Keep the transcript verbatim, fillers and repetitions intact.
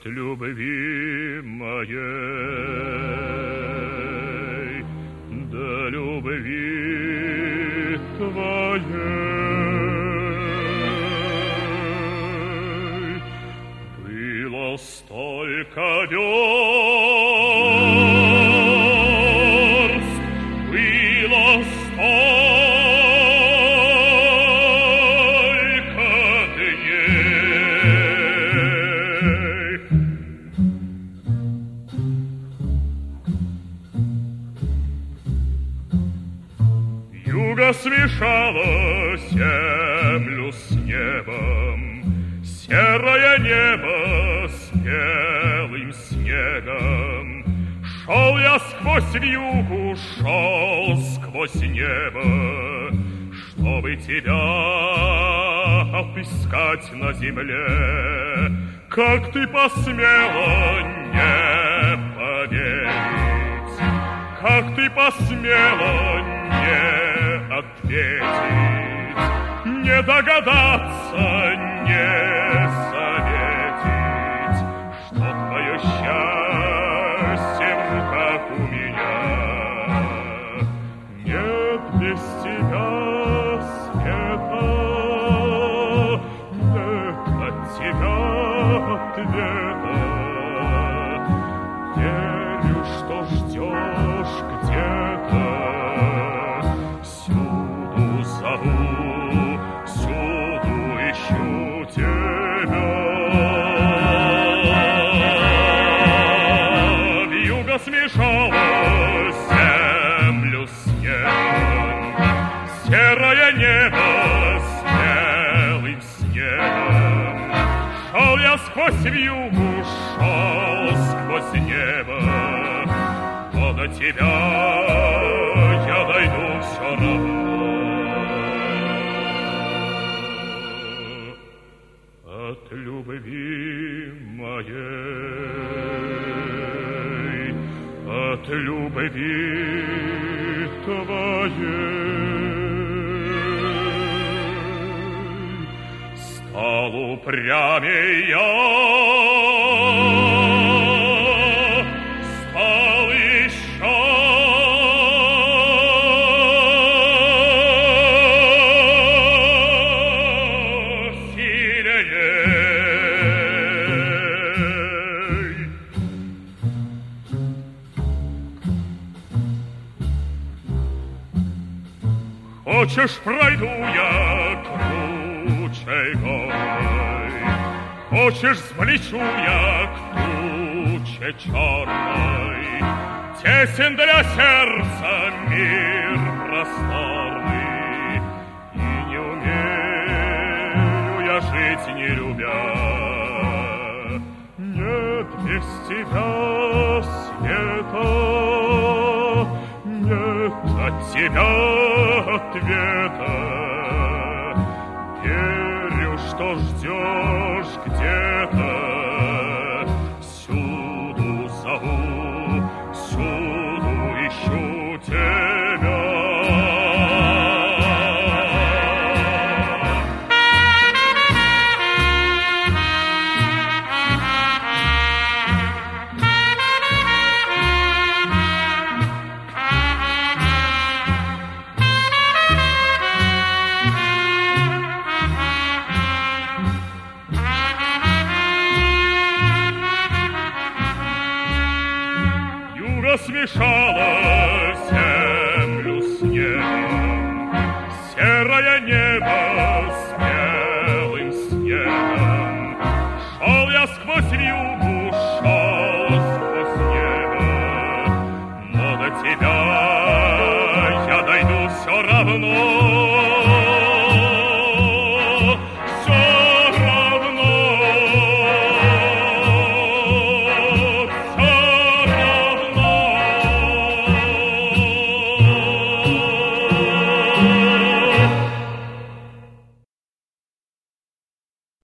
любви моей до любви твоей было столько верст, было столько дней. Юго смешало землю с небом, серое небо с белым снегом. Шел я сквозь вьюгу, шел сквозь небо, чтобы тебя отыскать на земле. Как ты посмела не поверить, как ты посмела не ответить, не догадаться, не заметить, что твое счастье в руках у меня. Нет без тебя света, нет от тебя ответа. Верю, что ждешь где-то, всюду зову, всюду ищу тебя. Вьюга смешала землю с небом, серое небо с белым снегом. Шел я сквозь вьюгу, шел сквозь небо, но до тебя я дойду все равно. От любви моей, от любви твоей стал упрямей я, стал еще хочешь, пройду я кручей горой, хочешь, взлечу я к туче черной. Тесен для сердца мир просторный, и не умею я жить, не любя. Нет без тебя света, нет от тебя ответа. Верю, что ждешь где-то, всюду зову, всюду ищу тебя. Смешала